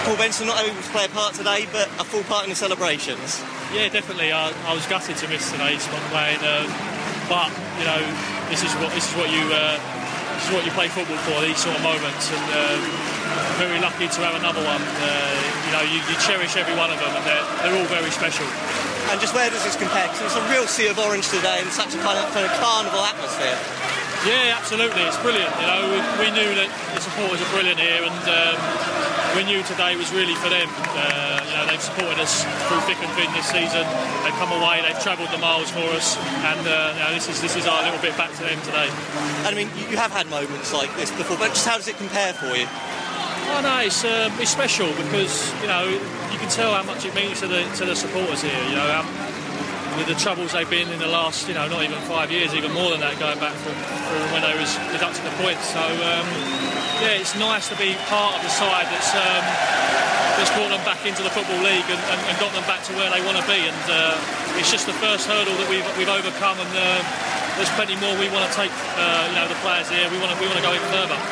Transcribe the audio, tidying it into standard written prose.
Paul Benson not able to play a part today, but a full part in the celebrations. Yeah, definitely. I was gutted to miss today's one playing, but you know, this is what you play football for. These sort of moments, and very lucky to have another one. You cherish every one of them, and they're all very special. And just where does this compare? Because it's a real sea of orange today, and such a kind of carnival atmosphere. Yeah, absolutely. It's brilliant. You know, we knew that the supporters are brilliant here, and we knew today was really for them. They've supported us through thick and thin this season. They've come away, they've travelled the miles for us, and this is our little bit back to them today. And I mean, you have had moments like this before, but just how does it compare for you? Oh no, it's special because you can tell how much it means to the supporters here. With the troubles they've been in the last, not even 5 years, even more than that, going back from when they was deducting the points. So it's nice to be part of the side that's brought them back into the Football League and got them back to where they want to be. And it's just the first hurdle that we've overcome, and there's plenty more we want to take. The players here, we want to go even further.